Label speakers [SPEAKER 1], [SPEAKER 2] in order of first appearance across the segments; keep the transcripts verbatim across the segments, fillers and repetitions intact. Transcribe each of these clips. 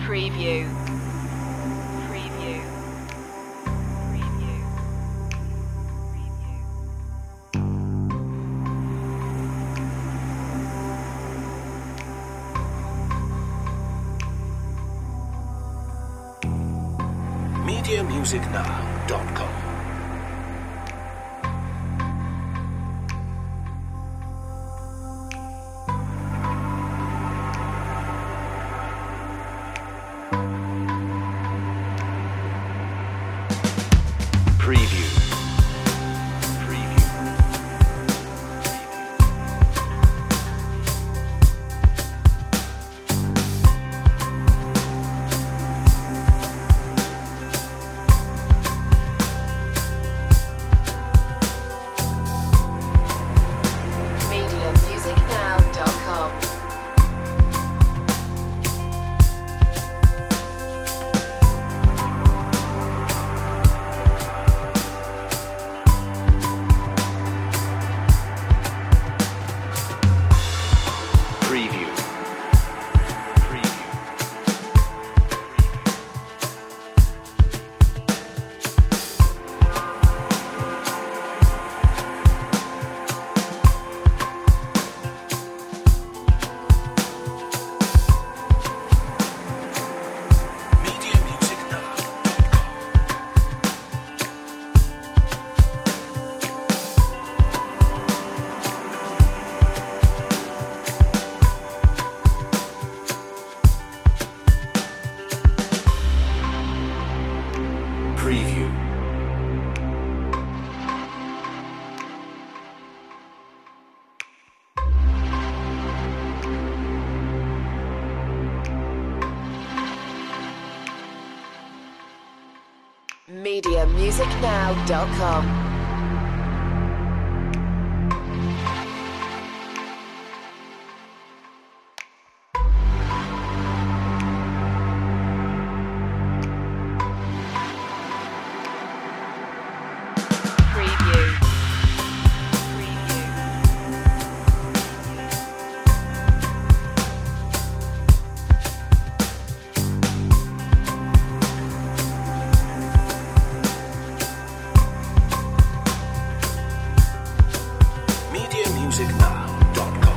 [SPEAKER 1] Preview. Preview. Preview.
[SPEAKER 2] media music now dot com Preview. Preview.
[SPEAKER 1] media music now dot com.
[SPEAKER 2] Preview. Preview. media music now dot com Preview.
[SPEAKER 1] media music now dot com. Preview. Preview.
[SPEAKER 2] media music now dot com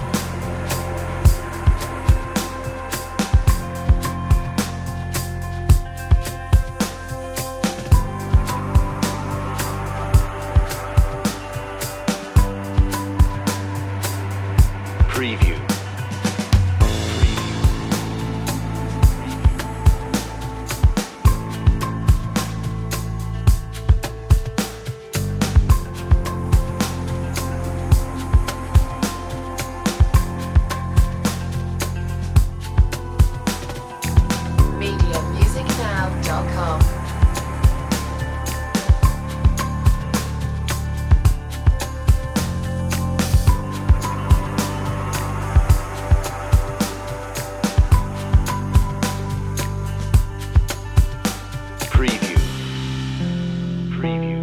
[SPEAKER 2] Preview. Preview.
[SPEAKER 1] media music now dot com.
[SPEAKER 2] Preview. Preview.